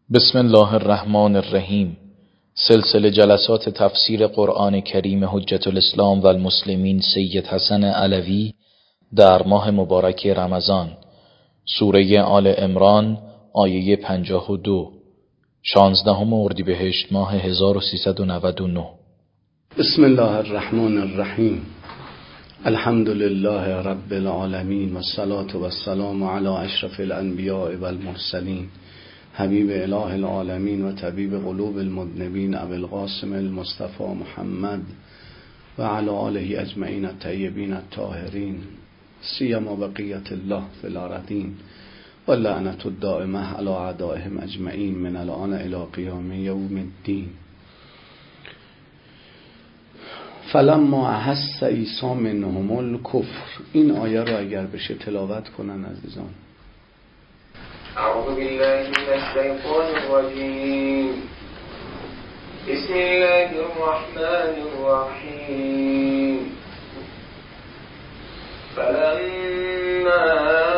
بسم الله الرحمن الرحیم. سلسله جلسات تفسیر قرآن کریم حجت الاسلام و المسلمین سید حسن علوی در ماه مبارک رمضان، سوره آل عمران آیه 52، 16 اردیبهشت ماه 1399. بسم الله الرحمن الرحیم. الحمد لله رب العالمین و الصلاة و السلام علی اشرف الانبیاء و المرسلین حبیب اله العالمین و طبیب قلوب المذنبین ابی القاسم المصطفى محمد و علی آله اجمعین الطیبین الطاهرین سیما بقیت الله فی الارضین و لعنت الدائمه علی اعدائهم اجمعین من الان الی قیام یوم الدین. فلما احس عیسی منهم الکفر. این آیه رو اگر بشه تلاوت کنن عزیزان. اعوذ بالله من الشیطان الرجیم. بسم الله الرحمن الرحیم. فلما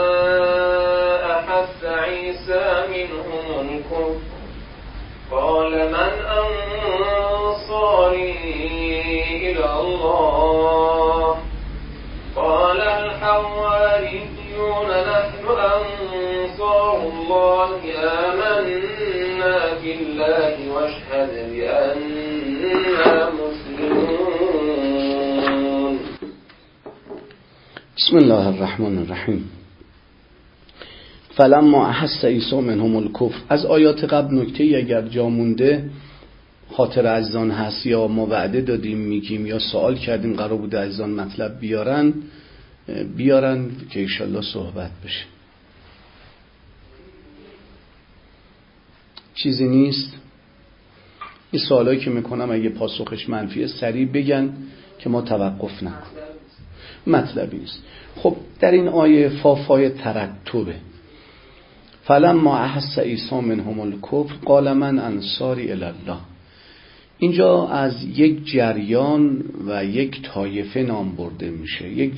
احس عیسی منهم الکفر قال من انصاری إلى الله قال الحواريون نحن أنصار الله آمنا بالله واشهد بأننا مسلمون. بسم الله الرحمن الرحیم. فلما احس عیسی منهم الکفر. از آیات قبل نکته اگر جا مونده خاطر عزیزان هست یا ما وعده دادیم میگیم یا سوال کردیم قرار بوده عزیزان مطلب بیارن که انشالله صحبت بشه. چیزی نیست. این سوالایی که میکنم اگه پاسخش منفیه سریع بگن که ما توقف نکنیم. مطلبی نیست. خب در این آیه فافای ترتبه. فلما احس عیسی منهم الکفر قال من انصاری الی الله. اینجا از یک جریان و یک طایفه نام برده میشه. یک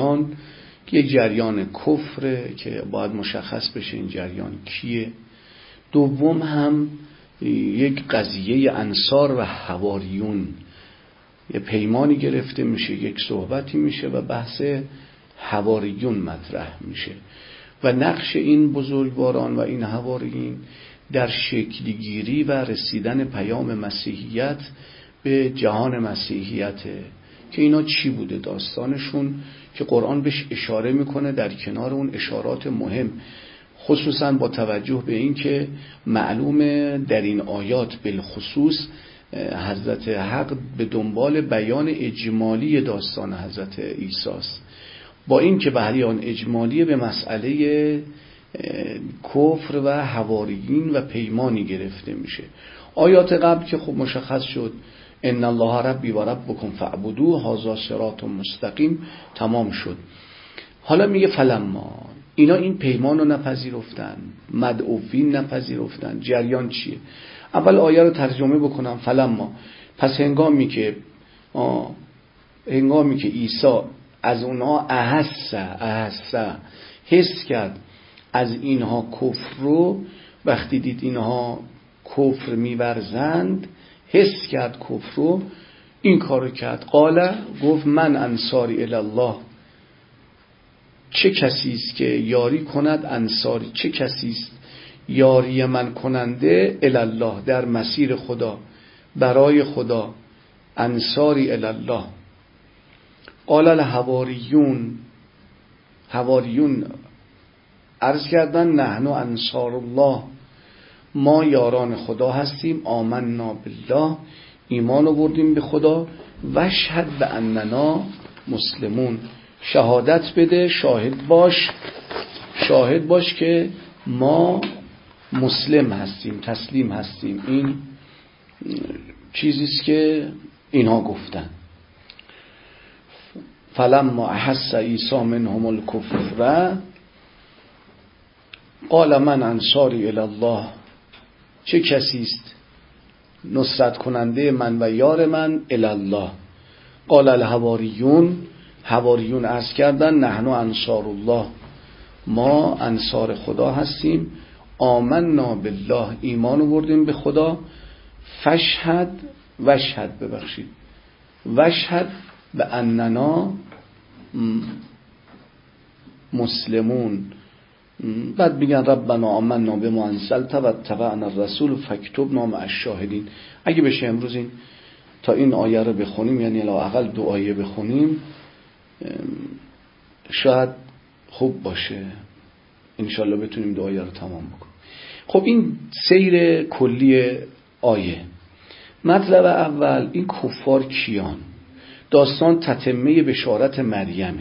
جریان کفره که باید مشخص بشه این جریان کیه. دوم هم یک قضیه انصار و حواریون، یه پیمانی گرفته میشه، یک صحبتی میشه و بحث حواریون مطرح میشه و نقش این بزرگواران و این حواریین در شکلگیری و رسیدن پیام مسیحیت به جهان مسیحیته که اینا چی بوده داستانشون که قرآن بهش اشاره میکنه در کنار اون اشارات مهم، خصوصا با توجه به این که معلومه در این آیات بالخصوص حضرت حق به دنبال بیان اجمالی داستان حضرت عیسی است، با این که بیان اجمالی به مسئله کفر و حواریین و پیمانی گرفته میشه. آیات قبل که خب مشخص شد ان الله ربی و ربکم فاعبدوه هذا صراط مستقیم تمام شد. حالا میگه فلما اینا این پیمان رو نپذیرفتن، مدعوین نپذیرفتن. جریان چیه؟ اول آیه رو ترجمه بکنم. فلما، پس هنگامی که عیسی از اونها احس حس کرد از اینها کفر رو، وقتی دید اینها کفر میورزند حس کرد کفر رو، این کارو کرد. قال، گفت من انصاری الی الله. چه کسی است که یاری کند؟ انصاری، چه کسی است یاری من کننده؟ الی الله، در مسیر خدا، برای خدا. انصاری الی الله. قال الحواریون، حواریون عرض کردن نحن انصار الله، ما یاران خدا هستیم. آمنا بالله، ایمان آوردیم به خدا. واشهد باننا مسلمون، شهادت بده، شاهد باش که ما مسلم هستیم، تسلیم هستیم. این چیزیست که اینها گفتن. فلما احس عیسی منهم الکفر قال من انصاری الی الله. چه کسی است نصرت کننده من و یار من؟ الی الله. قال الحواریون، حواریون عرض کردن نحن انصار الله، ما انصار خدا هستیم. آمنا بالله، ایمان آوردیم به خدا، وشهد به اننا مسلمون. بعد میگن ربنا آمنا بما انزلت و اتبعنا الرسول فاکتبنا مع الشاهدین. اگه بشه امروز این تا این آیه رو بخونیم، یعنی لااقل 2 آیه بخونیم، شاید خوب باشه، انشالله بتونیم 2 آیه رو تمام بکنیم. خب این سیر کلی آیه. مطلب اول، این کفار کیان؟ داستان تتمه بشارت مریمه.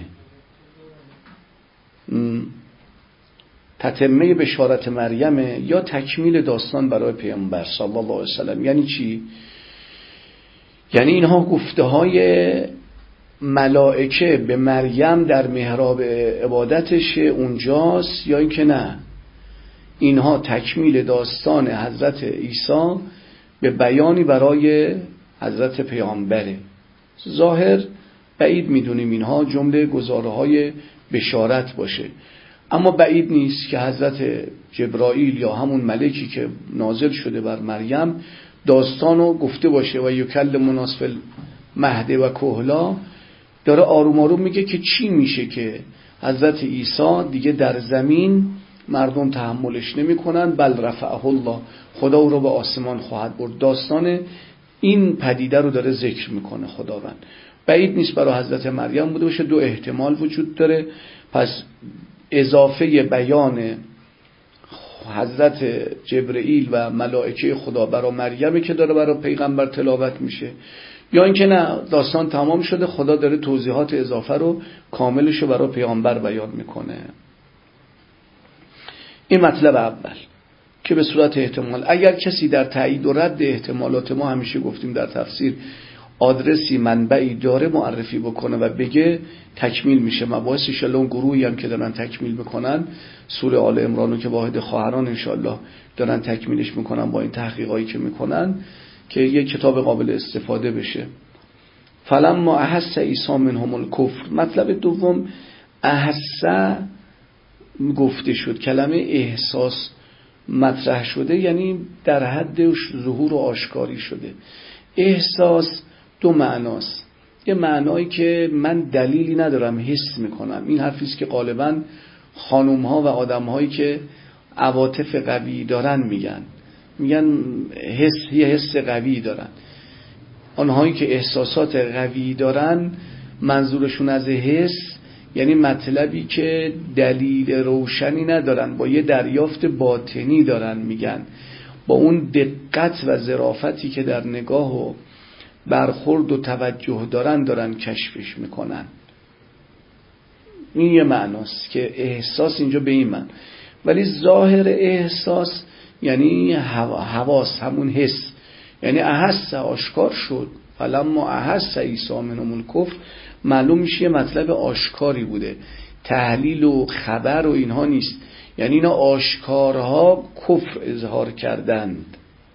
تتمه بشارت مریمه یا تکمیل داستان برای پیامبر صلی الله علیه وسلم. یعنی چی؟ یعنی اینها گفته های ملائکه به مریم در محراب عبادتش اونجاست یا اینکه نه؟ اینها تکمیل داستان حضرت عیسی به بیانی برای حضرت پیامبره. ظاهر بعید میدونیم اینها جمله گزاره های بشارت باشه، اما بعید نیست که حضرت جبرائیل یا همون ملکی که نازل شده بر مریم داستانو گفته باشه و یکلم الناس فی المهد و کهلا، داره آروم آروم میگه که چی میشه که حضرت عیسی دیگه در زمین مردم تحملش نمیکنن، بل رفعه الله، خدا او رو به آسمان خواهد برد. داستان این پدیده رو داره ذکر میکنه خداوند. بعید نیست برای حضرت مریم بوده باشه. 2 احتمال وجود داره. پس اضافه بیان حضرت جبرئیل و ملائکه خدا برای مریمه که داره برای پیغمبر تلاوت میشه، یا اینکه نه، داستان تمام شده، خدا داره توضیحات اضافه رو کاملش رو برای پیغمبر بیان میکنه. این مطلب اول که به صورت احتمال. اگر کسی در تایید و رد احتمالات، ما همیشه گفتیم در تفسیر، آدرسی منبعی داره معرفی بکنه و بگه، تکمیل میشه مباحث. انشالله اون گروهی هم که دارن تکمیل میکنن سوره آل عمرانو که واحد خواهران انشالله دارن تکمیلش میکنن با این تحقیقایی که میکنن، که یک کتاب قابل استفاده بشه. فلما احس عیسی منهم الکفر. مطلب دوم، احس گفته شد، کلمه احساس مطرح شده، یعنی در حد ظهور و آشکاری شده. احساس 2 معناست. یه معنایی که من دلیلی ندارم، حس میکنم. این حرفیست که غالباً خانوم‌ها و آدم‌هایی که عواطف قوی دارن میگن یه حس قوی دارن. آنهایی که احساسات قوی دارن منظورشون از حس یعنی مطلبی که دلیل روشنی ندارن، با یه دریافت باطنی دارن میگن، با اون دقت و ظرافتی که در نگاه و برخورد و توجه دارن کشفش میکنن. این یه معناست که احساس اینجا به این معنی. ولی ظاهر احساس یعنی حواس، همون حس، یعنی احس، آشکار شد. فلما احس عیسی منهم الکفر، معلوم میشه مطلب آشکاری بوده، تحلیل و خبر و اینها نیست. یعنی اینا آشکارها کفر اظهار کردند.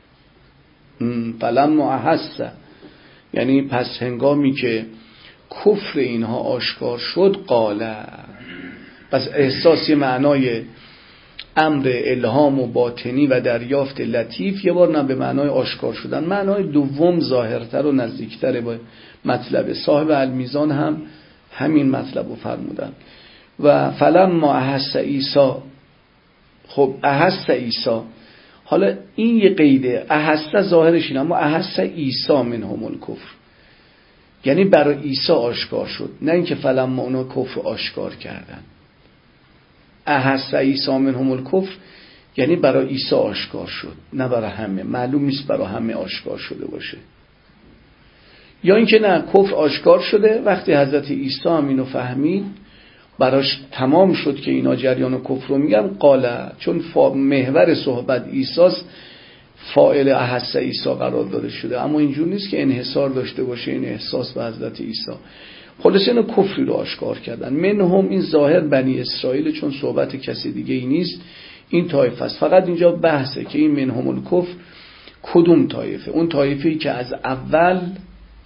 فلما احس یعنی پس هنگامی که کفر اینها آشکار شد، قاله. پس احساس یه معنای امر الهام و باطنی و دریافت لطیف، یه بار نه به معنای آشکار شدن. معنای دوم ظاهرتر و نزدیکتر به مطلب. صاحب المیزان هم همین مطلب رو فرمودن. و فلما احس عیسی. خب احس عیسی، حالا این یه قیده، احس ظاهرش اینه، اما احس عیسی منهم الکفر یعنی برای عیسی آشکار شد، نه اینکه فلما اونا کفر آشکار کردن. احس عیسی منهم الکفر یعنی برای عیسی آشکار شد، نه برای همه. معلوم نیست برای همه آشکار شده باشه. یا اینکه نه، کفر آشکار شده، وقتی حضرت عیسی هم اینو فهمید، براش تمام شد که اینا جریان کفر رو میگن، قاله، چون محور صحبت عیسی‌ست، فاعل احس عیسی قرار داده شده. اما اینجور نیست که انحصار داشته باشه این احساس به حضرت عیسی. خلاص اینو کفری رو آشکار کردن. منهم، این ظاهر بنی اسرائیل، چون صحبت کسی دیگه ای نیست، این طایفه است. فقط اینجا بحثه که این منهم الکفر کدوم طایفه؟ اون طایفه‌ای که از اول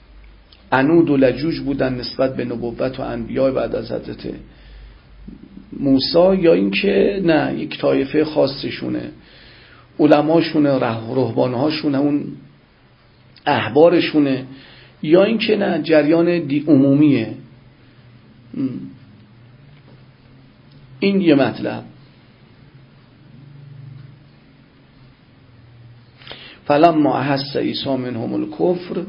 عنود و لجوج بودن نسبت به نبوت و انبیاء بعد از حضرت موسی، یا این که نه یک طایفه خاصشونه، علماشونه، رهبانهاشونه، اون احبارشونه، یا این که نه جریان عمومیه. این یه مطلب. فلما احس عیسی منهم الکفر،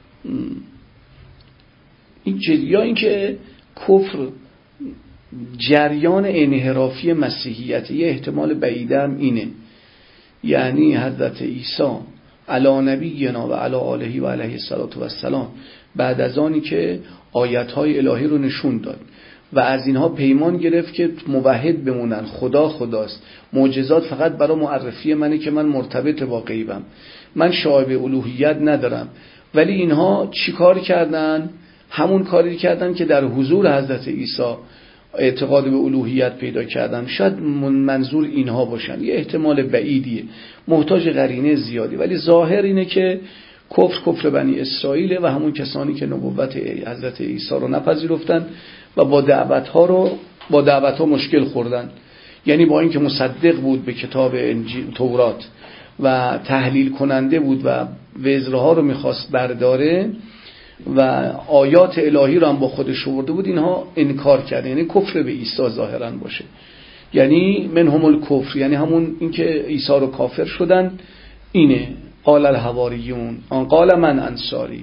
یا این که کفر جریان انحرافی مسیحیت، یه احتمال بعیدم اینه، یعنی حضرت عیسی علی نبینا و علی آله و علیه السلام بعد از آنی که آیت‌های الهی رو نشون داد و از اینها پیمان گرفت که موحد بمونن، خدا خداست، معجزات فقط برای معرفی منه که من مرتبط با غیبم، من شایبه الوهیت ندارم، ولی اینها چی کار کردن؟ همون کاری کردن که در حضور حضرت عیسی اعتقاد به الوهیت پیدا کردن. شاید منظور اینها باشن، یه احتمال بعیدیه، محتاج قرینه زیادی، ولی ظاهر اینه که کفر بنی اسرائیل و همون کسانی که نبوت حضرت عیسی رو نپذیرفتن و با دعوت‌ها مشکل خوردن. یعنی با اینکه مصدق بود به کتاب انجیل تورات و تحلیل کننده بود و وزرها رو میخواست برداره و آیات الهی رو هم با خودش آورده بود، اینها انکار کردن. یعنی کفر به عیسی ظاهرا باشه، یعنی منهم الکفر، یعنی همون اینکه عیسی رو کافر شدن. اینه قال الحواریون آن قال من انصاری.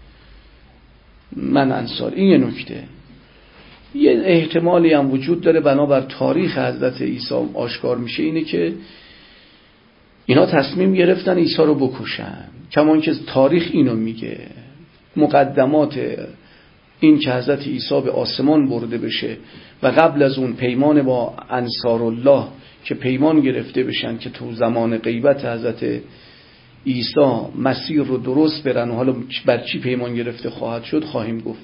این یه نکته. یه احتمالی هم وجود داره بنابر تاریخ حضرت عیسی آشکار میشه، اینه که اینا تصمیم گرفتن عیسی رو بکشن، کمان که تاریخ اینو میگه. مقدمات این که حضرت عیسی به آسمان برده بشه و قبل از اون پیمان با انصار الله که پیمان گرفته بشن که تو زمان غیبت حضرت عیسی مسیر رو درست برن، و حالا بر چی پیمان گرفته خواهد شد خواهیم گفت.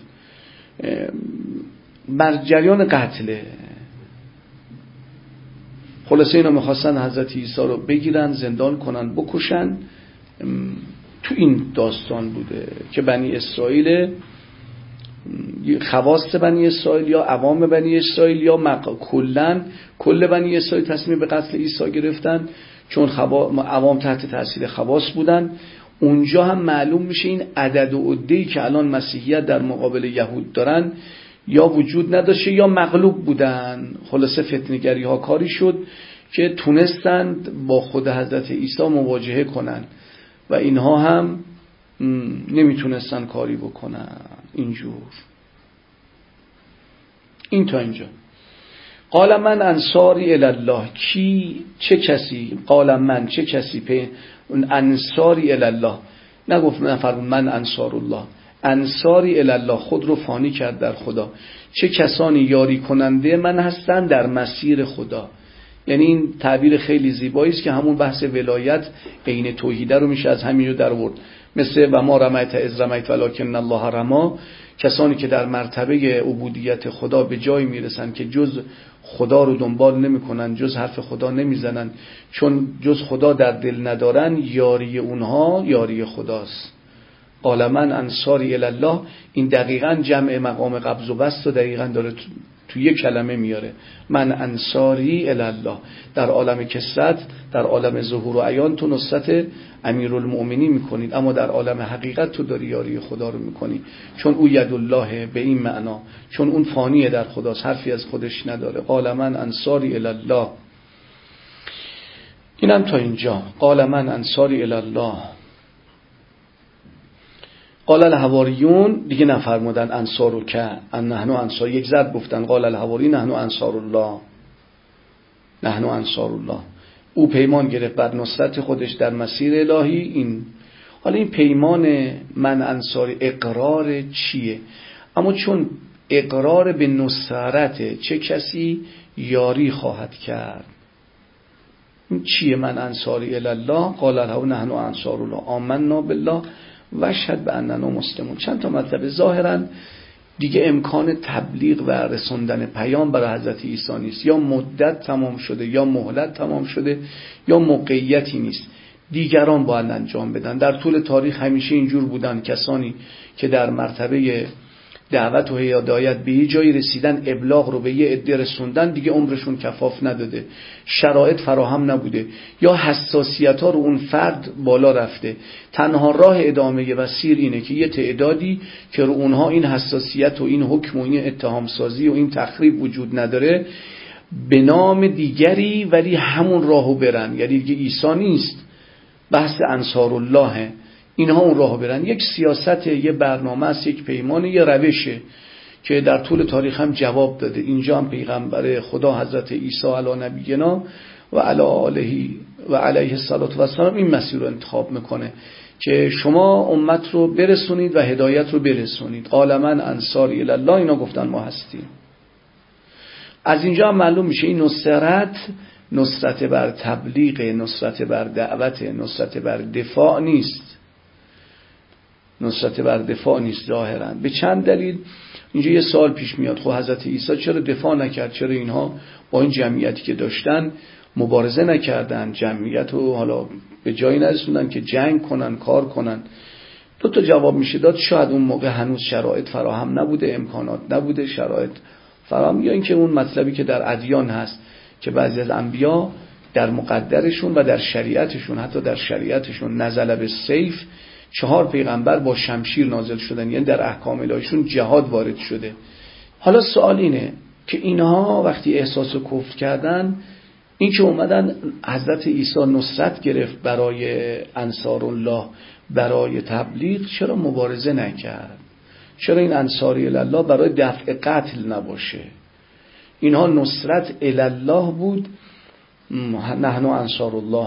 بر جریان قتله. خلاصه اینا میخواستن حضرت عیسی رو بگیرن، زندان کنن، بکشن. تو این داستان بوده که بنی اسرائیل، خواص بنی اسرائیل یا عوام بنی اسرائیل یا کل بنی اسرائیل تصمیم به قتل عیسی گرفتن، چون عوام تحت تاثیر خواص بودن. اونجا هم معلوم میشه این عدد و عده‌ای که الان مسیحیت در مقابل یهود دارن یا وجود نداشته یا مغلوب بودن. خلاصه فتنه‌گری ها کاری شد که تونستند با خود حضرت عیسی مواجهه کنن و اینها هم نمیتونستن کاری بکنن. اینجور. این تا اینجا. قال من انصاری الله. چه کسی؟ قال من چه کسی انصاری الله. نگفت نفرمون من انصار الله. انصاری الله، خود رو فانی کرد در خدا. چه کسانی یاری کننده من هستن در مسیر خدا. یعنی این تعبیر خیلی زیبایی است که همون بحث ولایت عین توحیده رو میشه از همینجا در آورد. مثل و ما رمیت اذ رمیت ولکن الله رمی. کسانی که در مرتبه عبودیت خدا به جای میرسن که جز خدا رو دنبال نمیکنن، جز حرف خدا نمیزنن، چون جز خدا در دل ندارن، یاری اونها یاری خداست. قال من انصاری الله. این دقیقاً جمع مقام قبض و بسط رو دقیقاً داره تو یک کلمه میاره. من انصاری الله. در عالم کثرت، در عالم ظهور و عیان تو نصرت امیرالمؤمنین میکنید، اما در عالم حقیقت تو داری یاری خدا رو میکنی، چون او ید الله به این معنا، چون اون فانیه در خداست، حرفی از خودش نداره. قال من انصاری الله. اینم تا اینجا. قال من انصاری الله. قال الحواریون دیگه نفرمودن انصارو که نحن انصار، یک ضرب گفتن. قال الحواری نحن انصار الله. نحن انصار الله. او پیمان گرفت بر نصرت خودش در مسیر الهی. این حالا این پیمان من انصاری اقرار چیه؟ اما چون اقرار به نصرت چه کسی یاری خواهد کرد، این چیه؟ من انصاری الله. قال له نحن انصار الله آمنا بالله و اشهد باننا مسلمون. چند تا مطلب. ظاهرا دیگه امکان تبلیغ و رسوندن پیام برای حضرت عیسی نیست، یا مدت تمام شده، یا مهلت تمام شده، یا موقعیتی نیست، دیگران باید انجام بدن. در طول تاریخ همیشه اینجور بودن کسانی که در مرتبه دعوت و هدایت به یه جایی رسیدن، ابلاغ رو به یه عده رسوندن، دیگه عمرشون کفاف نداده، شرایط فراهم نبوده یا حساسیت ها رو اون فرد بالا رفته. تنها راه ادامه و سیر اینه که یه تعدادی که رو اونها این حساسیت و این حکم و این اتهام سازی و این تخریب وجود نداره، به نام دیگری ولی همون راهو برن. یعنی دیگه عیسی نیست، بحث انصار الله، اینها اون راهو برن. یک سیاست، یه برنامه است، یک پیمان، یه روشه که در طول تاریخ هم جواب داده. اینجا هم پیغمبر خدا حضرت عیسی علی نبینا و علی آله و علیه السلام این مسیر رو انتخاب میکنه که شما امت رو برسونید و هدایت رو برسونید. قال من انصاری الله، اینا گفتن ما هستیم. از اینجا هم معلوم میشه این نصرت بر تبلیغ، نصرت بر دعوت، نصرت بر دفاع نیست. نصرت بر دفاع نیست ظاهرا. به چند دلیل اینجا یه سوال پیش میاد، خب حضرت عیسی چرا دفاع نکرد؟ چرا اینها با این جمعیتی که داشتن مبارزه نکردن؟ جمعیت رو حالا به جایی نرسوندن که جنگ کنن، کار کنن؟ دو تا جواب میشه داد. شاید اون موقع هنوز شرایط فراهم نبوده، امکانات نبوده، شرایط فراهم، یا اینکه اون مطلبی که در ادیان هست که بعضی از انبیا در مقدرشون و در شریعتشون، حتی در شریعتشون نزل بالسیف، 4 پیغمبر با شمشیر نازل شدن، یعنی در احکام الهیشون جهاد وارد شده. حالا سوال اینه که اینها وقتی احساس کفر کردن، این که اومدن حضرت عیسی نصرت گرفت برای انصار الله، برای تبلیغ، چرا مبارزه نکرد؟ چرا این انصاری الله برای دفع قتل نباشه؟ اینها نصرت الله بود، نحن انصار الله.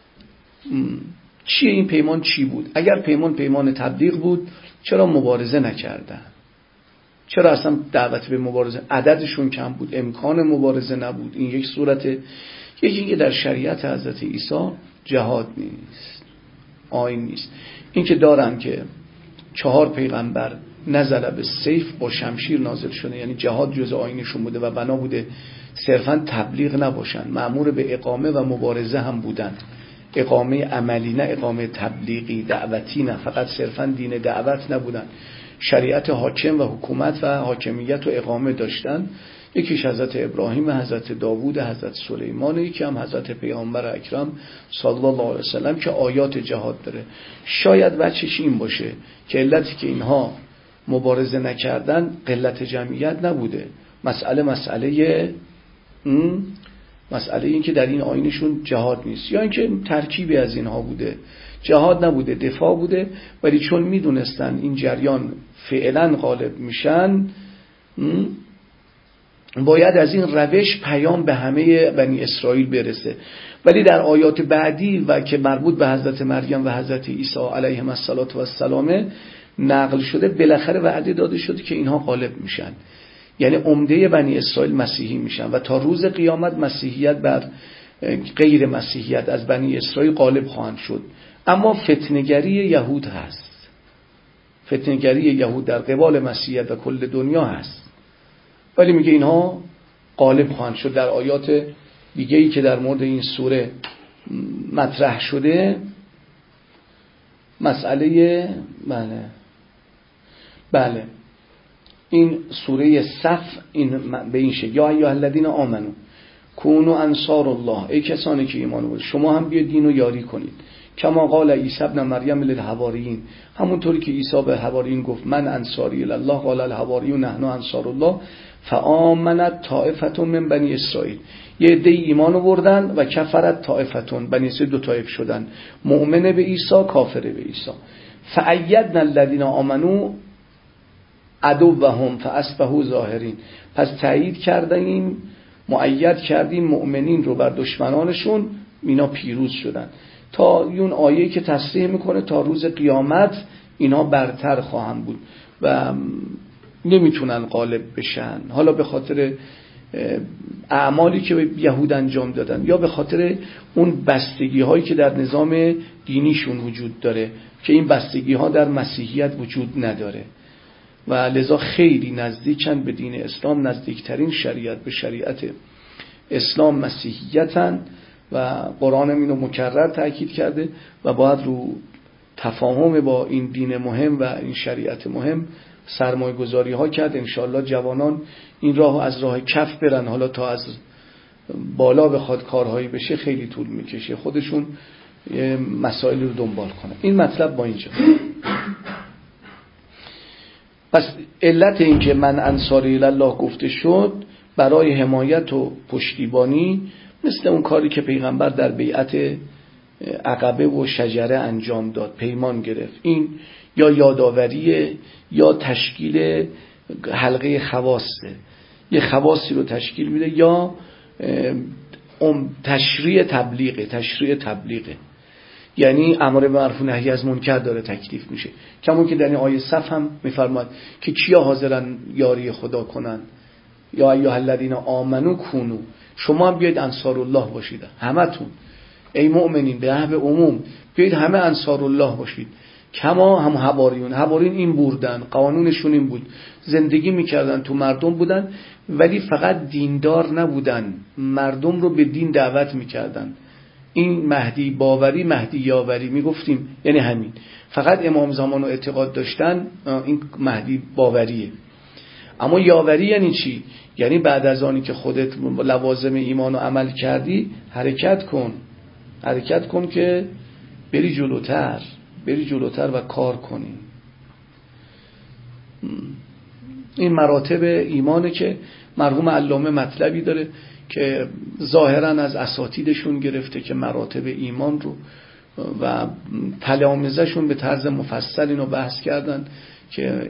چیه این پیمان؟ چی بود؟ اگر پیمان تبلیغ بود، چرا مبارزه نکردن؟ چرا اصلا دعوت به مبارزه؟ عددشون کم بود، امکان مبارزه نبود. این یک صورت. یکی که در شریعت حضرت عیسی جهاد نیست، آیین نیست. این که دارن که 4 پیغمبر نزل بالسیف، با شمشیر نازل شده، یعنی جهاد جزء آیینشون بوده و بنا بوده صرفا تبلیغ نباشن، مأمور به اقامه و مبارزه هم بودن. اقامه عملی، نه اقامه تبلیغی دعوتی، نه فقط صرفا دین دعوت نبودن. شریعت حاکم و حکومت و حاکمیت و اقامه داشتن. یکیش حضرت ابراهیم، حضرت داوود، حضرت سلیمان، یکی هم حضرت پیامبر اکرم صلی الله علیه وسلم که آیات جهاد داره. شاید بچش این باشه که علتی که اینها مبارزه نکردن قلت جمعیت نبوده، مسئله این که در این آیینشون جهاد نیست، یا اینکه ترکیبی از اینها بوده. جهاد نبوده، دفاع بوده، ولی چون میدونستن این جریان فعلا غالب میشن، باید از این روش پیام به همه بنی اسرائیل برسه. ولی در آیات بعدی و که مربوط به حضرت مریم و حضرت عیسی علیهم السلام نقل شده، بالاخره وعده داده شده که اینها غالب میشن، یعنی عمده بنی اسرائیل مسیحی میشن و تا روز قیامت مسیحیت بر غیر مسیحیت از بنی اسرائیل غالب خواهند شد. اما فتنه‌گری یهود هست، فتنه‌گری یهود در قبال مسیحیت و کل دنیا هست، ولی میگه اینها غالب خواهند شد. در آیات دیگه‌ای که در مورد این سوره مطرح شده، مسئله بله این سوره صف این به این شکل: یا ایها الذین آمنو کونوا انصار الله، ای کسانی که ایمان آوردید شما هم بیاید دین رو یاری کنید. کما قال عیسی ابن مریم للحواریین، همونطوری که عیسی به حواریین گفت من انصاری الله، قال الحواریون نحن انصار الله فآمنت طائفة من بنی اسرائیل، یه عده ایمان آوردن و کفرت طائفة، بنی اسرائیل 2 طایف شدن، مؤمن به عیسی، کافر به عیسی. فأیدنا الذین آمنو عدوهم فاصبحوا ظاهرین، پس تایید کردیم، مؤید کردیم مؤمنین رو بر دشمنانشون، اینا پیروز شدن. تا اون آیه که تصریح میکنه تا روز قیامت اینا برتر خواهند بود و نمیتونن غالب بشن، حالا به خاطر اعمالی که به یهود انجام دادن یا به خاطر اون بستگی هایی که در نظام دینیشون وجود داره که این بستگی ها در مسیحیت وجود نداره و لذا خیلی نزدیکن به دین اسلام، نزدیکترین شریعت به شریعت اسلام مسیحیتن و قرآن اینو مکرر تأکید کرده و باید رو تفاهم با این دین مهم و این شریعت مهم سرمایه گذاری ها کرد. انشالله جوانان این راه از راه کف برن، حالا تا از بالا بخواد کارهایی بشه خیلی طول میکشه، خودشون مسائل رو دنبال کنن. این مطلب با اینجا. پس علت این که من انصاری الله گفته شد برای حمایت و پشتیبانی، مثل اون کاری که پیغمبر در بیعت عقبه و شجره انجام داد، پیمان گرفت. این یا یادآوریه یا تشکیل حلقه خواصه، یه خواصی رو تشکیل میده، یا تشریع تبلیغه. یعنی امر به معروف و نهی از منکر داره تکلیف میشه، کمون که در این آیه صف هم میفرماد که کیا حاضرن یاری خدا کنن، یا ایها الذین آمنو کونو، شما هم بیاید انصار الله باشید، همتون ای مؤمنین به نحو عموم بیاید همه انصار الله باشید. کما هم حواریون این بودن، قانونشون این بود، زندگی میکردن تو مردم بودن، ولی فقط دیندار نبودن، مردم رو به دین دعوت میکردن. این مهدی باوری، مهدی یاوری میگفتیم، یعنی همین، فقط امام زمان رو اعتقاد داشتن، این مهدی باوریه. اما یاوری یعنی چی؟ یعنی بعد از آنی که خودت لوازم ایمان رو عمل کردی، حرکت کن که بری جلوتر و کار کنی. این مراتب ایمانه که مرحوم علامه مطلبی داره که ظاهرا از اساتیدشون گرفته که مراتب ایمان رو و تلامذه‌شون به طرز مفصل اینو بحث کردن که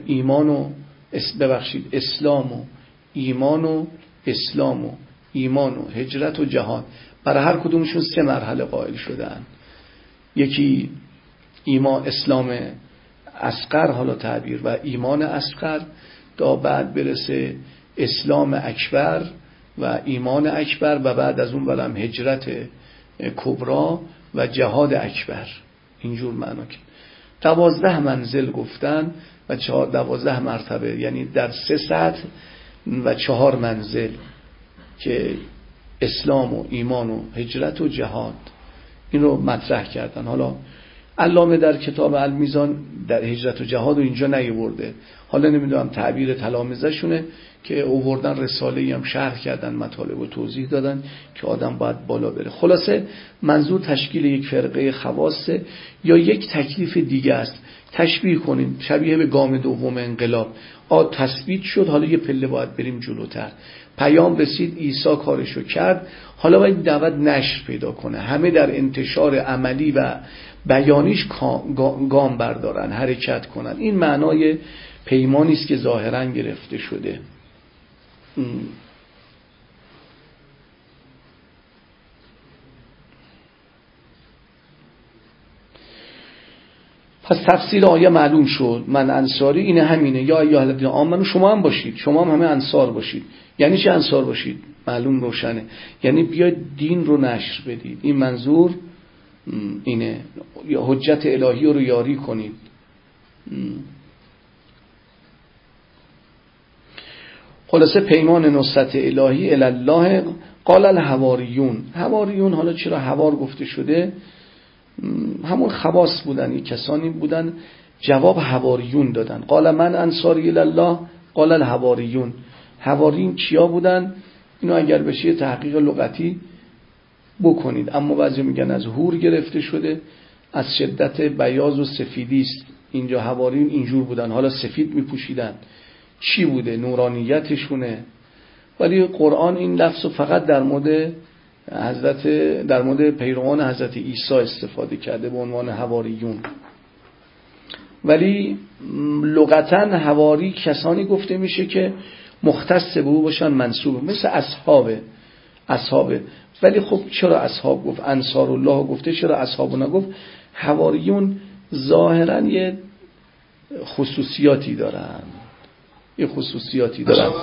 ایمان و هجرت و جهاد، برای هر کدومشون 3 مرحله قائل شدن. یکی اسلام اصغر، حالا تعبیر، و ایمان اصغر، تا بعد برسه اسلام اکبر و ایمان اکبر، و بعد از اون برم هجرت کبرا و جهاد اکبر. اینجور معنا که 12 منزل گفتن و 12 مرتبه، یعنی در 3 سطح و 4 منزل که اسلام و ایمان و هجرت و جهاد، این رو مطرح کردن. حالا علامه در کتاب المیزان در هجرت و جهاد رو اینجا نیاورده، حالا نمیدونم تعبیر تلامذه شونه که آوردن، رساله‌ای هم شرح کردن، مطالب و توضیح دادن که آدم باید بالا بره. خلاصه منظور تشکیل یک فرقه خواصه یا یک تکلیف دیگه است. تشبیه کنیم شبیه به گام دوم انقلاب، تثبیت شد، حالا یه پله باید بریم جلوتر. پیام رسید، عیسی کارشو کرد، حالا باید دعوت نشر پیدا کنه، همه در انتشار عملی و بیانیش گام بردارن، حرکت کنن. این معنای پیمانی است که ظاهرا گرفته شده. پس تفسیر آیه معلوم شد، من انصاری اینه، همینه، یا ایها الذین آمنو، شما هم باشید، شما هم همه انصار باشید. یعنی چه انصار باشید؟ معلوم روشنه، یعنی بیاید دین رو نشر بدید. این منظور اینه، یا حجت الهی رو یاری کنید. خلاصه پیمان نصرت الهی الله. قال الحواریون، حالا چرا حوار گفته شده؟ همون خواص بودن، این کسانی بودن جواب حواریون دادن. قال من انصاری الله، قال الحواریون. حواریون کیا بودن؟ اینو اگر بشه تحقیق لغتی بکنید، اما بعضی میگن از هور گرفته شده، از شدت بیاض و سفیدی است. اینجا حواریون اینجور بودن، حالا سفید میپوشیدن، چی بوده؟ نورانیتشونه. ولی قرآن این لفظ رو فقط در مورد پیروان حضرت عیسی استفاده کرده به عنوان حواریون. ولی لغتاً حواری کسانی گفته میشه که مختص به او باشن، منصوب، مثل اصحابه. ولی خب چرا اصحاب گفت؟ انصار الله گفته، چرا اصحابو نگفت؟ حواریون ظاهراً یه خصوصیاتی دارن. یه تحقیقی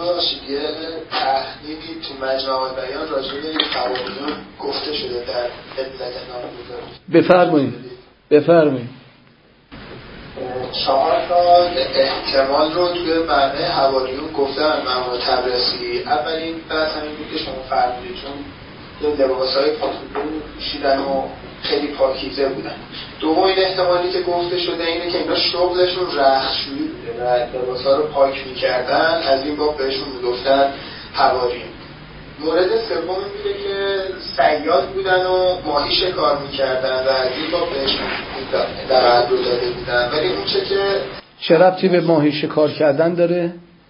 تو مجمع البیان راجع به حواریون گفته شده در علت نام. بفرمایید. 4 تا احتمال رو توی معنی حواریون گفتن مرحوم تبرسی. اولین بحث همین بود که شما فرمودید، چون لباسای پاکیزه پوشیدن و خیلی پاکیزه بودن. دومین احتمالی که گفته شده اینه که اینا شغلشون رختشویی بوده، و لباسا رو پاک میکردن، از این باب بهشون میگفتن حواریون. مورد سوم میگه که صیاد بودن و ماهی شکار میکردن و از این باب بهشون در حد رو داده بودن. ولی اون چه ربطی به ماهی شکار کردن داره؟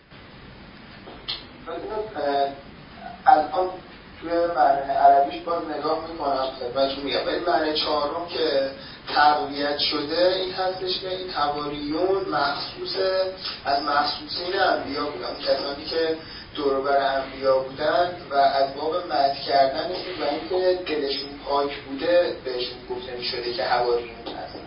الان توی معنی عربیش باز نگاه میکنم خدمتتون میگم، ولی معنی چهارم که تقویت شده این هستش که این حواریون از مخصوصین انبیا بودن، کسانی که دور بر انبیا بودن و از باب مدح کردنشون و اینکه دلشون پاک بوده بهشون گفته میشده که حواریون هستن.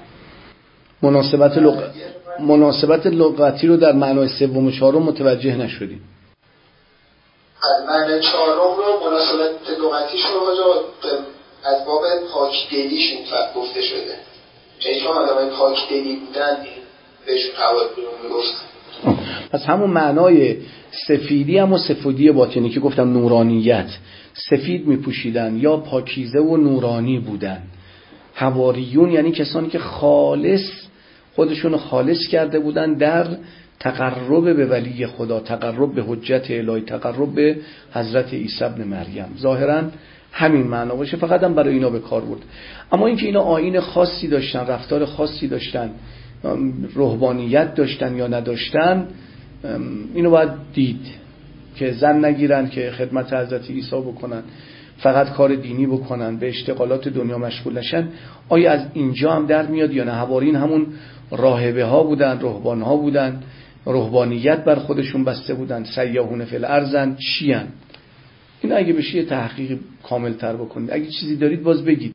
مناسبت لغتی رو در معنای سوم و چهارم متوجه نشدیم. از معنی چهارم رو مناسبت لغتیش رو از باب پاکدلیشون گفته شده، چون آدمای پاکدلی بودن بهشون حواریون میگفتن. پس همون معنای سفیدی هم و سفیدی باطنی که گفتم نورانیت، سفید میپوشیدن یا پاکیزه و نورانی بودن. حواریون یعنی کسانی که خودشون خالص کرده بودن در تقرب به ولی خدا، تقرب به حجت الهی، تقرب به حضرت عیسی ابن مریم. ظاهراً همین معنا باشه، فقط هم برای اینا به کار برد. اما اینکه اینا آیین خاصی داشتن، رفتار خاصی داشتن، رهبانیت داشتن یا نداشتن، اینو باید دید که زن نگیرن، که خدمت حضرت عیسی بکنن، فقط کار دینی بکنن، به اشتغالات دنیا مشغول نشن. آیا از اینجا هم در میاد یا نه حوارین همون راهبه ها بودن، رهبان ها بودن، رهبانیت بر خودشون بسته بودن، سیاحون فی الارضن، چی ان؟ این اگه بشه یه تحقیق کامل تر بکنید. اگه چیزی دارید باز بگید.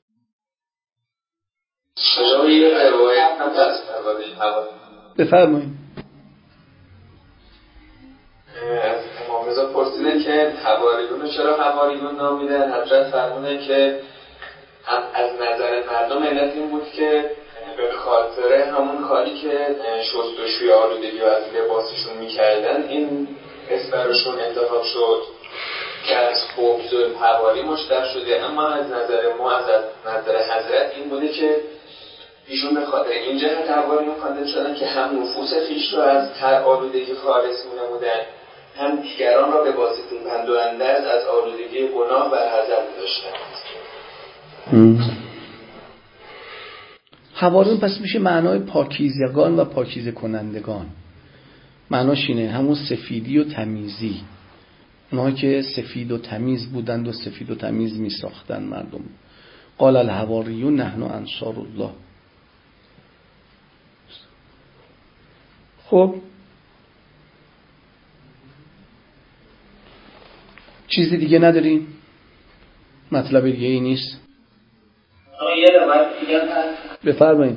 شما یه روایت هم دست بفرمایید. از امام رضا پرسیده که حواریون چرا حواریون نام میدن؟ حضرت فرمونه که از نظر مردم علت این بود که به خاطر همون کاری که شستشوی آلودگی و از لباسشون میکردن این اسم براشون انتخاب شد که از خبز حواری مشتق شده. اما از نظر ما، از نظر حضرت این بوده که ایشون به خاطر این جهت حواریون خوانده شدن که هم نفوس خویش رو از هر آلودگی خالص می‌نمودن، هم دیگران را به واسطه پند و اندرز از آلودگی گناه برحذر می‌داشتند. حواریون پس میشه معنای پاکیزگان و پاکیزه کنندگان. معناش اینه، همون سفیدی و تمیزی، اونها که سفید و تمیز بودند و سفید و تمیز می ساختن مردم. قال الحواریون نحن انصار الله. خب چیزی دیگه نداریم؟ مطلب دیگه ای نیست؟ یه روایت دیگه هست. بفرمایید.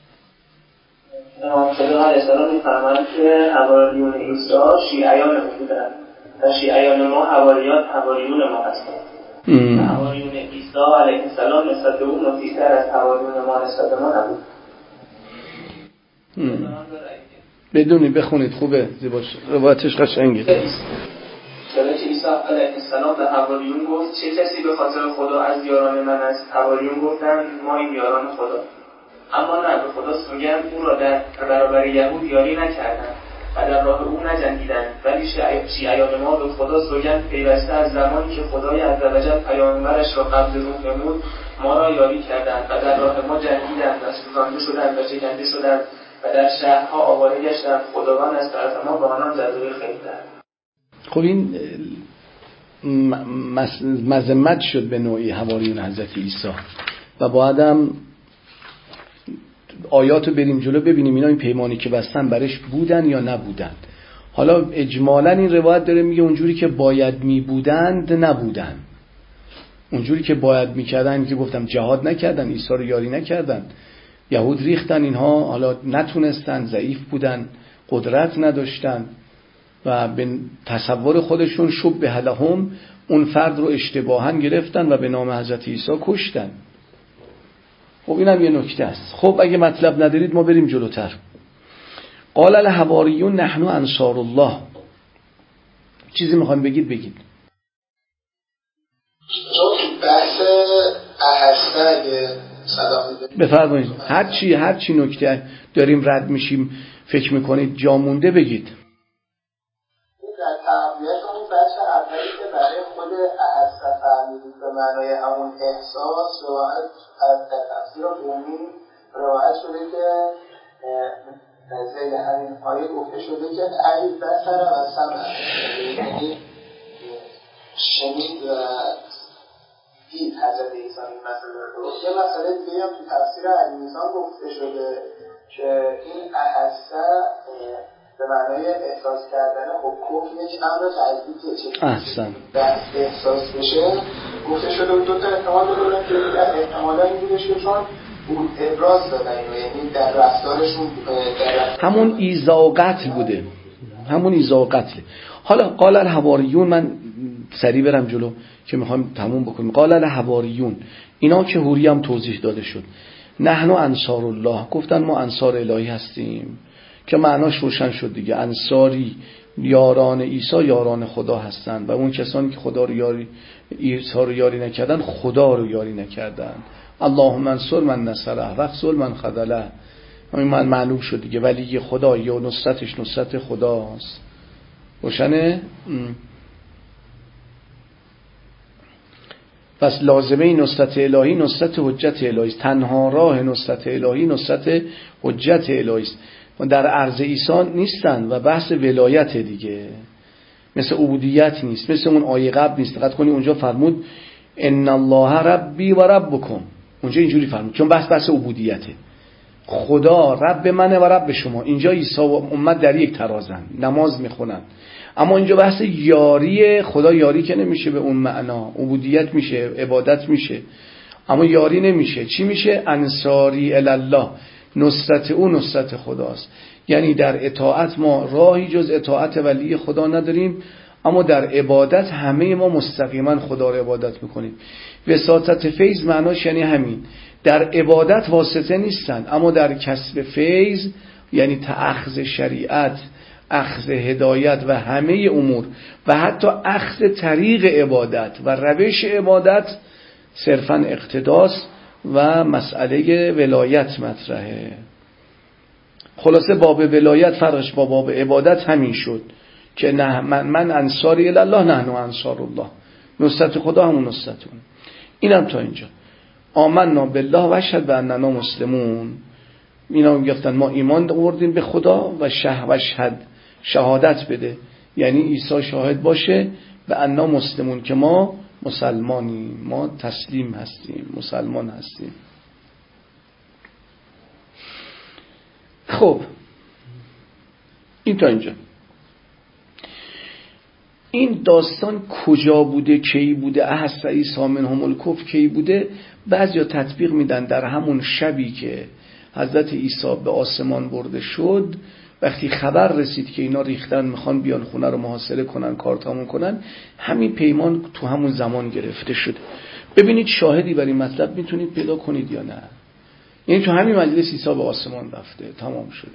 امام صادق علیه السلام می‌فرمایند که حواریون عیسی شیعیان او بودند و شیعیان ما حواریون ما هستند. حواریون عیسی علیه السلام نسبت به او مطیع‌تر از حواریون ما نسبت به ما نبود. بدونی بخونید، خوبه، زیباش، روایتش قشنگه. چنانچه عیسی علیه السلام به حواریون گفت چه کسی به خاطر خدا از یاران من است؟ حواریون گفتند ما این یاران خدا. اما نه، به خدا سوگند او را در برابر یهود یاری نکردند و در راه او نجنگیدند، ولی شیعیان ما به خدا سوگند پیوسته از زمانی که خدای عزوجل پیامبرش را قبض روح نمود ما را یاری کردند و در راه ما جنگیدند و سوزانده شدند و شکنجه شدند و در شهرها آواره گشتند. خداوند از طرف ما به آنان جزای خیر دهد. خب این مذمت شد به نوعی حواریون حضرت عیسی و بعدم آیاتو بریم جلو ببینیم اینا این پیمانی که بستن برش بودن یا نبودن. حالا اجمالاً این روایت داره میگه اونجوری که باید می بودند نبودن، اونجوری که باید میکردن که گفتم جهاد نکردن، عیسی رو یاری نکردن، یهود ریختن، اینها حالا نتونستن، ضعیف بودن، قدرت نداشتن و به تصور خودشون شبه لهم اون فرد رو اشتباهاً گرفتن و به نام حضرت عیسی کشتن. خب اینم یه نکته است. خب اگه مطلب ندارید ما بریم جلوتر. قال الحواریون نحن انصار الله. چیزی میخوام بگید. بحث احسن سلام بفرمایید. هر چی نکته داریم رد میشیم فکر میکنید جا مونده بگید. در تقویت اون بچه اولی که برای خود احس فهمیدید به معنای همون احساس روایت از تفسیر قومی روایت شده که زیر همین آیه گفته شده که ای بسر و سمع، یعنی شنید و دید حضرت عیسی این مسئله رو. یه مسئله دیگه هم تو تفسیر علیمیزان گفته شده که این احسه به معنای احساس کردن، خب کف یک امر قلبیه، چه احسن دست احساس بشه. گفته شده دو تا احتمال دادن که از احتمالا این بودش که چون اون ابراز دادن، یعنی در رفتارشون همون ایذا و قتل بوده، همون ایذا و قتل. حالا قال الحواریون، من سریع برم جلو که میخوام تموم بکنیم. قال الحواریون، اینا که حوری هم توضیح داده شد، نحن انصار الله، گفتن ما انصار الهی هستیم، که معناش روشن شد دیگه. انصاری یاران عیسی یاران خدا هستند و اون کسانی که خدا رو یاری، عیسی رو یاری نکردن، خدا رو یاری نکردن. اللهم انصر من نصره و اخذل من خذله، همین معلوم شد دیگه. ولی خدا یا نصرتش نصرت خداست. روشنه؟ پس لازمه نصرت الهی نصرت حجت الهی است. تنها راه نصرت الهی نصرت حجت الهی است. در عرض عیسی نیستن و بحث ولایت دیگه، مثل عبودیت نیست، مثل اون آیه قبل نیست. دقت کنی اونجا فرمود ان الله ربی و ربکم، اونجا اینجوری فرمود چون بحث عبودیته. خدا رب منه و رب شما. اینجا عیسی و امت در یک ترازن، نماز میخونن. اما اینجا بحث یاری، خدا یاری که نمیشه به اون معنا، عبودیت میشه، عبادت میشه، اما یاری نمیشه. چی میشه؟ انصاری الله، نصرت او نصرت خداست. یعنی در اطاعت ما راهی جز اطاعت ولی خدا نداریم، اما در عبادت همه ما مستقیما خدا رو عبادت میکنیم. وساطت فیض معناش یعنی همین، در عبادت واسطه نیستن، اما در کسب فیض یعنی اخذ شریعت، اخذ هدایت و همه امور و حتی اخذ طریق عبادت و روش عبادت صرفا اقتداس و مسئله ولایت مطرحه. خلاصه باب ولایت فرقش با باب عبادت همین شد که نه من انصاری الله، نحن انصار الله، نصرت خدا همون نصرت اون. اینم تا اینجا. آمنا بالله و اشهد باننا مسلمون، اینا گفتن ما ایمان آوردیم به خدا و شهادت بده، یعنی عیسی شاهد باشه به انا مسلمون، که ما مسلمانیم، ما تسلیم هستیم، مسلمان هستیم. خب این تا اینجا. این داستان کجا بوده، کی بوده، احس عیسی منهم الکفر کی بوده؟ بعضیا تطبیق میدن در همون شبی که حضرت عیسی به آسمان برده شد، وقتی خبر رسید که اینا ریختن میخوان بیان خونه رو محاصره کنن، کار تموم کنن، همین پیمان تو همون زمان گرفته شد. ببینید شاهدی برای مطلب میتونید پیدا کنید یا نه؟ یعنی تو همین مجلس عیسی به آسمان رفته، تمام شده.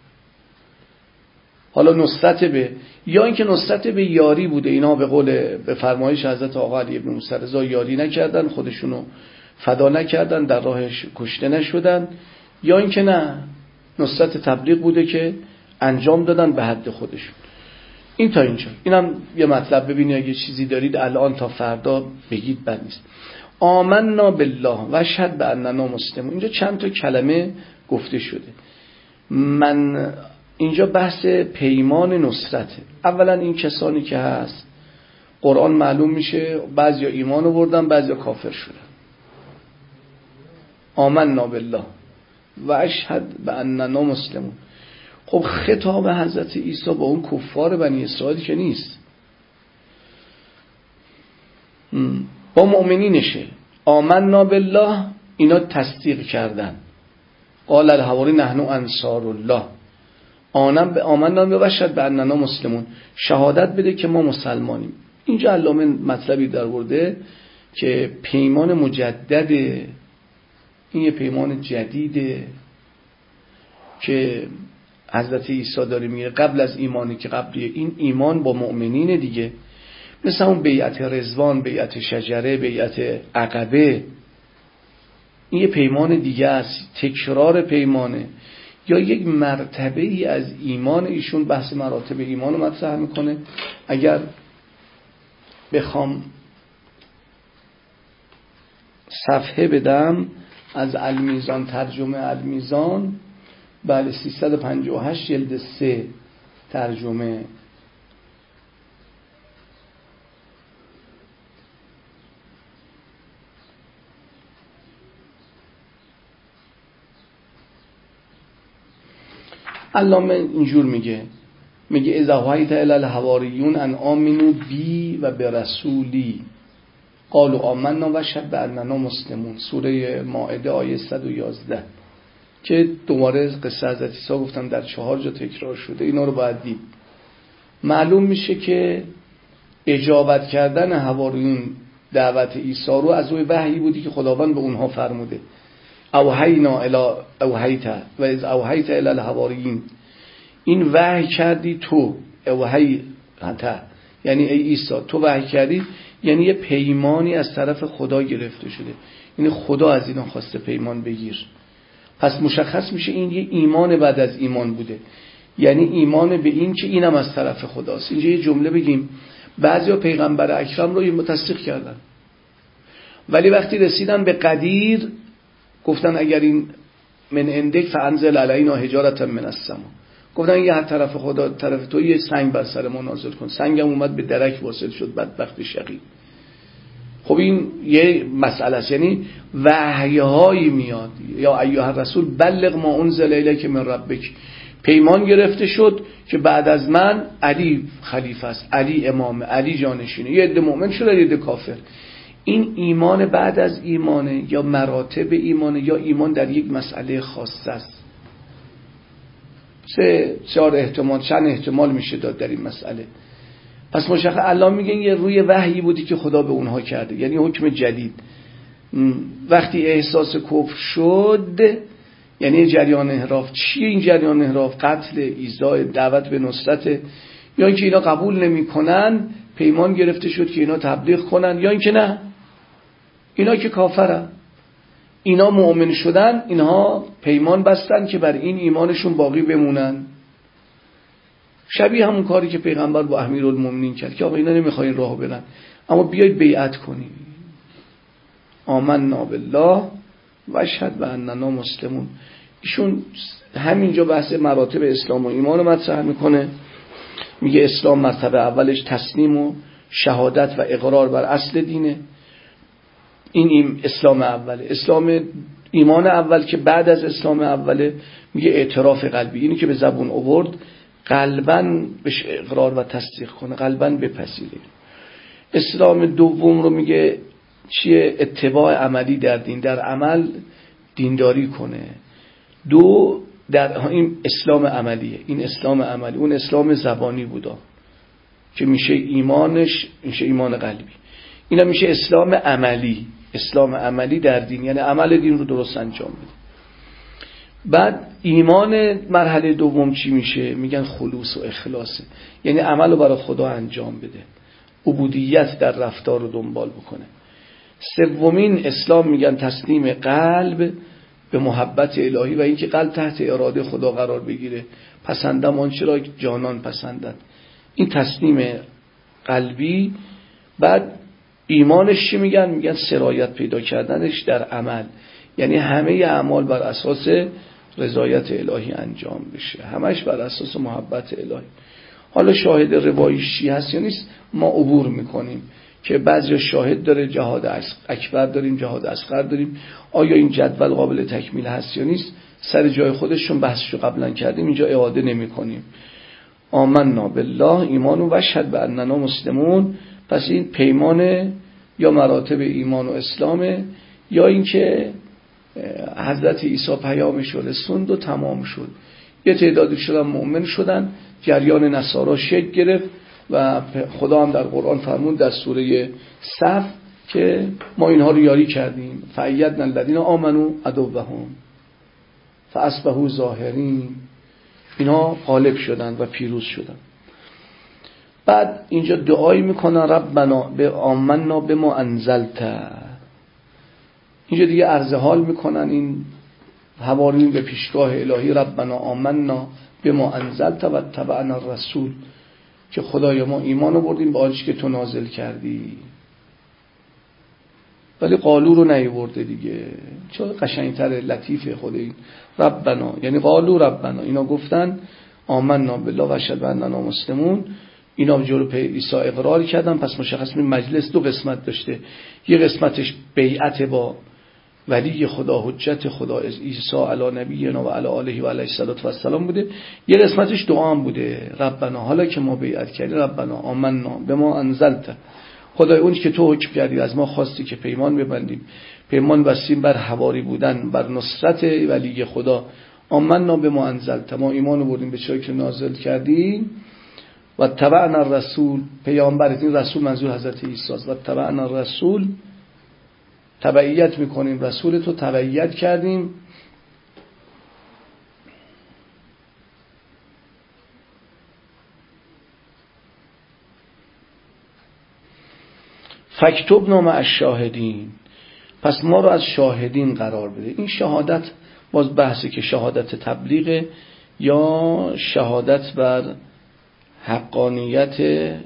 حالا نصرت به، یا اینکه نصرت به یاری بوده، اینا به قول به فرمایش حضرت آقا علی ابن موسی رضا یاری نکردن، خودشونو فدا نکردن، در راهش کشته نشدن، یا اینکه نه نصرت تبلیغ بوده که انجام دادن به حد خودشون. این تا اینجا. اینم یه مطلب. ببینید اگه چیزی دارید الان تا فردا بگید، بد نیست. آمنا بالله و اشهد باننا مسلمون. اینجا چند تا کلمه گفته شده. من اینجا بحث پیمان نصرته. اولا این کسانی که هست قرآن معلوم میشه بعضیا ایمان آوردن، بعضیا کافر شدن. آمنا بالله و اشهد باننا مسلمون. خب خطاب حضرت عیسی با اون کفار بنی اسرائیل که نیست، با مؤمنینشه. آمنا بالله، اینا تصدیق کردن. قال الحواری نحن انصار الله. آمنا و اشهد باننا مسلمون، شهادت بده که ما مسلمانیم. اینجا علامه مطلبی در ورده که پیمان مجدده، این یه پیمان جدیده که حضرت عیسی داره میگه قبل از ایمانی که قبلیه. این ایمان با مؤمنین دیگه، مثل اون بیعت رضوان، بیعت شجره، بیعت عقبه. این یه پیمان دیگه است، تکرار پیمانه. یا یک مرتبه ای از ایمان. ایشون بحث مراتب ایمان رو مطرح میکنه. اگر بخوام صفحه بدم از المیزان، ترجمه المیزان، بله 358 جلد 3 ترجمه. علامه اینجور میگه اذا اوحیت الی الحواریون ان آمنوا بی و برسولی قالوا آمنا و اشهد باننا مسلمون. سوره مائده آیه 111 که دوباره قصه حضرت عیسی گفتم در 4 جا تکرار شده. اینا رو باید دید. معلوم میشه که اجابت کردن حواریون دعوت عیسی رو از روی وحی بودی که خداوند به اونها فرموده. اوحینا الی اوحیت و اذ اوحیت الی الحواریین، این وحی کردی تو، اوحیت یعنی ای عیسی تو وحی کردی، یعنی یه پیمانی از طرف خدا گرفته شده، یعنی خدا از اینا خواسته پیمان بگیر. پس مشخص میشه این یه ایمان بعد از ایمان بوده، یعنی ایمان به این که اینم از طرف خداست. اینجا یه جمله بگیم، بعضیا پیغمبر اکرم رو تصدیق کردن، ولی وقتی رسیدن به قدیر گفتن اگر این من عندک فانزل علینا حجارة من السما، گفتن یه طرف خدا طرف تو یه سنگ بر سر ما نازل کن. سنگم اومد به درک واصل شد، بدبخت شقی. خب این یه مسئله است، یعنی وحی‌هایی میاد یا ایها الرسول بلغ ما انزل الیک من ربک، پیمان گرفته شد که بعد از من علی خلیفه است، علی امامه، علی جانشینه. یه عده مؤمن شد، یه عده کافر. این ایمان بعد از ایمانه یا مراتب ایمانه یا ایمان در یک مسئله خاصه است. 4 احتمال، چند احتمال میشه داد در این مسئله. پس مشخص الله میگه یه روی وحی بودی که خدا به اونها کرده، یعنی حکم جدید. وقتی احساس کفر شد، یعنی جریان انحراف. چیه این جریان انحراف؟ قتل، ایذاء، دعوت به نصرت، یا اینکه اینا قبول نمیکنن پیمان گرفته شد که اینا تبلیغ کنن، یا اینکه نه اینا که کافرن. اینا مؤمن شدن، اینها پیمان بستن که بر این ایمانشون باقی بمونن. شبیه همون کاری که پیغمبر با امیرالمومنین کرد که آقا اینا نمیخواین راه برن، اما بیایید بیعت کنیم. آمنا بالله و اشهد باننا مسلمون. ایشون همینجا بحث مراتب اسلام و ایمان رو مطرح میکنه. میگه اسلام مرتبه اولش تسلیم و شهادت و اقرار بر اصل دینه. این اسلام اوله. اسلام ایمان اول که بعد از اسلام اوله میگه اعتراف قلبی، اینی که به زبون آورد قلباً بهش اقرار و تصدیق کنه، قلباً بپذیره. اسلام دوم رو میگه چیه؟ اتباع عملی در دین، در عمل دینداری کنه. دو در این اسلام عملیه. این اسلام عملی، اون اسلام زبانی بودا که میشه ایمانش، میشه ایمان قلبی. اینا میشه اسلام عملی. اسلام عملی در دین یعنی عمل دین رو درست انجام بده. بعد ایمان مرحله دوم چی میشه؟ میگن خلوص و اخلاصه، یعنی عمل رو برای خدا انجام بده، عبودیت در رفتار رو دنبال بکنه. سومین اسلام میگن تسلیم قلب به محبت الهی و اینکه قلب تحت اراده خدا قرار بگیره. پسندم آنچه را جانان پسندد، این تسلیم قلبی. بعد ایمانش چی میگن؟ میگن سرایت پیدا کردنش در عمل، یعنی همه اعمال بر اساس رضایت الهی انجام بشه، همش بر اساس محبت الهی. حالا شاهد روایش چی هست یا نیست ما عبور میکنیم که بعضی شاهد داره، جهاد اکبر داریم، جهاد اصغر داریم. آیا این جدول قابل تکمیل هست یا نیست سر جای خودشون بحثشو قبلا کردیم، اینجا اعاده نمی کنیم. آمنا بالله، ایمان و اشهد باننا مسلمون. پس این پیمان یا مراتب ایمان و اسلامه، یا اینکه حضرت عیسی پیامش رو رسوند و تمام شد. یه تعدادی شدن مؤمن شدن، جریان نصارا شکل گرفت و خدا هم در قرآن فرمود در سوره صف که ما اینها رو یاری کردیم. فأیدنا الذین آمنوا عدوهم فاصبحوا ظاهرین. اینها غالب شدن و پیروز شدن. بعد اینجا دعایی میکنن ربنا به آمنا بما انزلت. اینجا دیگه عرض حال میکنن این حواریون به پیشگاه الهی ربنا آمنا بما انزلت و اتبعنا الرسول، که خدایا ما ایمان آوردیم به آنچه که تو نازل کردی. ولی قالو رو نیورده دیگه، چون قشنگتره، لطیفه خود این ربنا، یعنی قالو ربنا، اینا گفتن آمنا بالله و اشهد باننا مسلمون، اینا جلو عیسی اقرار کردن. پس مشخص این مجلس دو قسمت داشته، یه قسمتش بیعت با ولی خدا، حجت خدا عیسی علی نبینا و علی آله و علیه السلام بوده، یه قسمتش دعا هم بوده، ربنا حالا که ما بیعت کردیم ربنا آمنا بما انزلت، خدای اون که تو حکم کردی از ما خواستی که پیمان ببندیم، پیمان بستیم بر حواری بودن، بر نصرت ولی خدا، آمنا بما انزلت، ما ایمان آوردیم به چیزی که نازل کردی، و تبعنا الرسول، پیامبر، این رسول منظور حضرت عیسی است، و تبعنا الرسول، تبعیت میکنیم رسول تو، تبعیت کردیم. فاکتبنا مع الشاهدین، پس ما رو از شاهدین قرار بده. این شهادت باز بحثی که شهادت تبلیغ یا شهادت بر حقانیت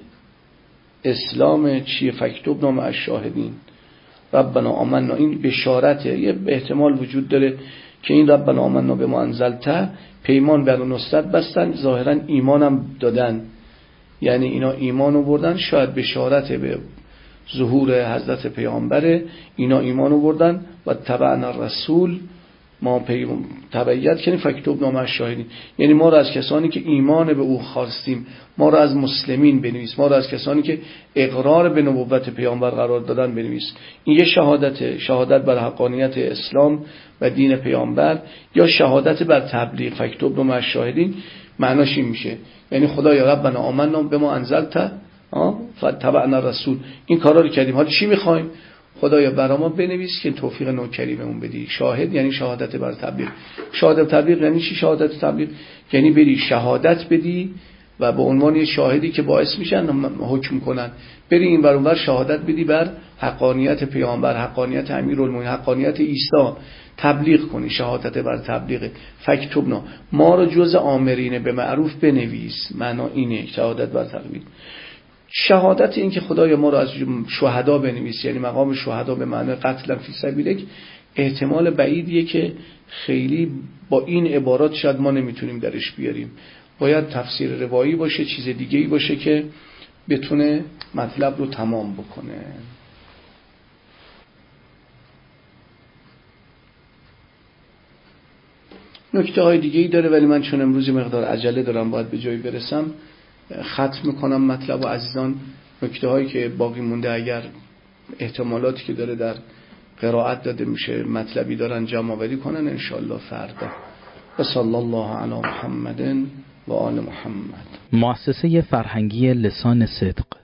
اسلام چیه. فاکتبنا مع الشاهدین ربنا آمنا، این بشارته، یه احتمال وجود داره که این ربنا آمنا بما انزلت پیمان بر نصرت بستن، ظاهرا ایمانم دادن، یعنی اینا ایمان آوردن، شاید بشارت به ظهور حضرت پیامبره، اینا ایمان آوردن و تبعنا الرسول، ما تبعیت کنیم. فاکتبنا مع الشاهدین، یعنی ما رو از کسانی که ایمان به او خواستیم، ما رو از مسلمین بنویس، ما رو از کسانی که اقرار به نبوت پیامبر قرار دادن بنویس. این یه شهادت، شهادت بر حقانیت اسلام و دین پیامبر، یا شهادت بر تبلیغ. فاکتبنا مع الشاهدین معناش این میشه، یعنی خدایا ربنا آمنا بما انزلت فتبعنا الرسول، این کارا رو کردیم، حالا چی میخوایم؟ خدایا برا ما بنویس که توفیق نوکریممون بدی. شاهد یعنی شهادت بر تبلیغ. شهادت تبلیغ یعنی چی؟ شهادت تبلیغ یعنی بری شهادت بدی و به عنوان یه شاهدی که باعث میشن حکم کنن، بری این بر اونور شهادت بدی بر حقانیت پیامبر، حقانیت امیرالمومنین، حقانیت عیسی، تبلیغ کنی. شهادت بر تبلیغ. فاکتبنا، ما رو جز آمرین به معروف بنویس، معنا اینه شهادت بر تبلیغ. شهادت این که خدای ما رو از شهدا بنویس، یعنی مقام شهدا به معنی قتل فی سبیلک، احتمال بعیدیه که خیلی با این عبارات شاید ما نمیتونیم درش بیاریم، باید تفسیر روایی باشه، چیز دیگه‌ای باشه که بتونه مطلب رو تمام بکنه. نکته های دیگه‌ای داره، ولی من چون امروز مقدار عجله دارم باید به جایی برسم، ختم میکنم مطلب. و عزیزان نکته هایی که باقی مونده اگر احتمالاتی که داره در قرائت داده میشه مطلبی دارن جمع آوری کنن انشالله فردا. و صلی الله علی محمد و آل محمد. مؤسسه فرهنگی لسان صدق